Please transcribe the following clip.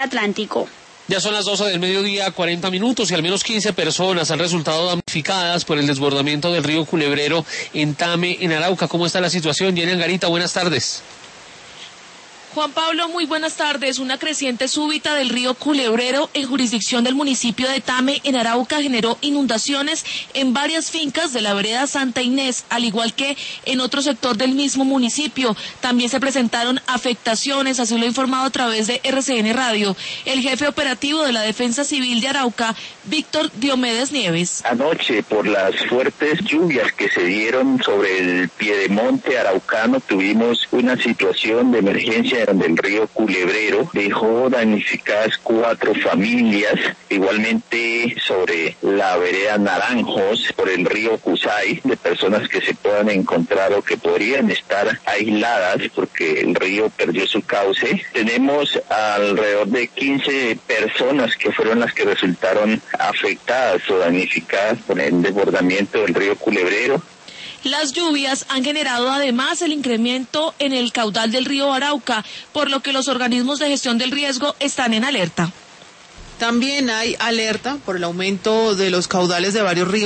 Atlántico. Ya son las 12 del mediodía, 40 minutos, y al menos 15 personas han resultado damnificadas por el desbordamiento del río Culebrero en Tame, en Arauca. ¿Cómo está la situación? Jenny Angarita, buenas tardes. Juan Pablo, muy buenas tardes. Una creciente súbita del río Culebrero en jurisdicción del municipio de Tame, en Arauca, generó inundaciones en varias fincas de la vereda Santa Inés, al igual que en otro sector del mismo municipio. También se presentaron afectaciones, así lo ha informado a través de RCN Radio el jefe operativo de la Defensa Civil de Arauca, Víctor Diomedes Nieves. Anoche, por las fuertes lluvias que se dieron sobre el piedemonte araucano, tuvimos una situación de emergencia donde el río Culebrero dejó damnificadas 4 familias, igualmente sobre la vereda Naranjos, por el río Cusay, de personas que se puedan encontrar o que podrían estar aisladas porque el río perdió su cauce. Tenemos alrededor de 15 personas que fueron las que resultaron afectadas o damnificadas por el desbordamiento del río Culebrero. Las lluvias han generado además el incremento en el caudal del río Arauca, por lo que los organismos de gestión del riesgo están en alerta. También hay alerta por el aumento de los caudales de varios ríos